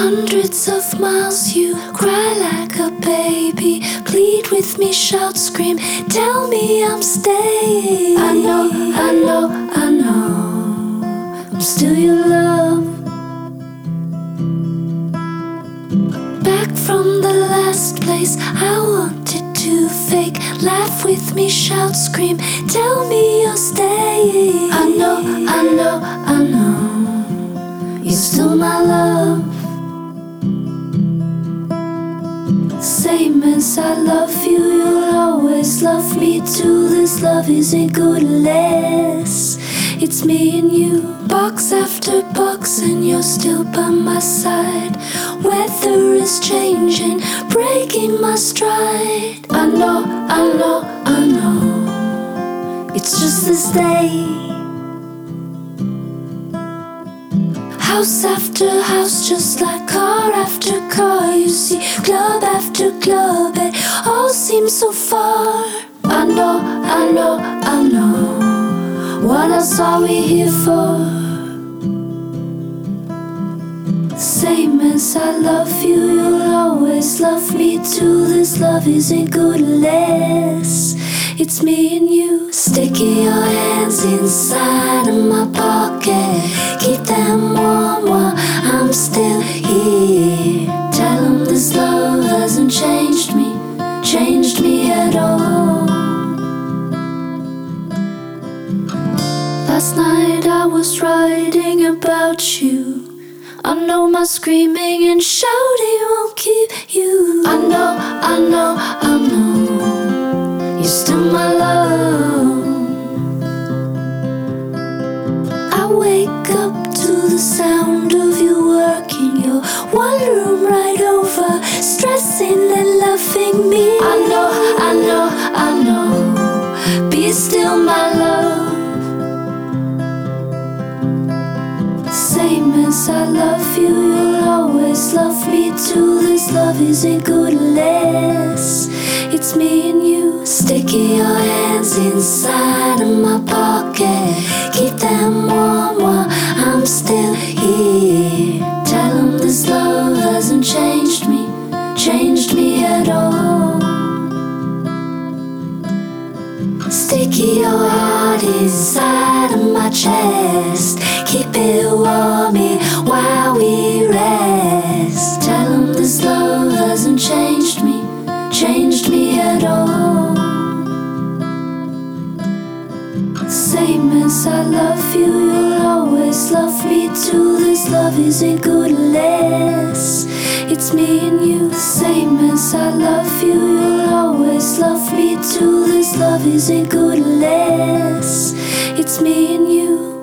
Hundreds of miles, you cry like a baby. Plead with me, shout, scream, tell me I'm staying. I know, I know, I know, I'm still your love. Back from the last place I wanted to fake. Laugh with me, shout, scream, tell me you're staying. I know, I know, I know, you're still my love. Same as I love you, you'll always love me too. This love isn't good unless it's me and you. Box after box and you're still by my side. Weather is changing, breaking my stride. I know, I know, I know, it's just this day. House after house, just like car after car. You see club after club, it all seems so far. I know, I know, I know, what else are we here for? Same as I love you, you'll always love me too. This love isn't good unless it's me and you. Sticking your hands inside of my pocket, keep them warm while I'm still here. Tell them this love hasn't changed me at all. Last night I was writing about you. I know my screaming and shouting won't keep you. I know, I know, I know, you're still my love. I wake up to the sound of you working your one room right over, stressing and loving me. I know, I know, I know, be still my love. Same as I love you, you'll always love me too. This love isn't good unless it's me and you. Sticking your hands inside of my pocket, keep them warm while I'm still here. Tell them this love hasn't changed me at all. Sticky your heart inside of my chest, keep it warm here while we rest. Tell them this love hasn't changed me at all. Same as I love you, you'll always love me too. This love isn't good unless it's me and you. Same as I love you, you'll always love me too. This love isn't good unless it's me and you.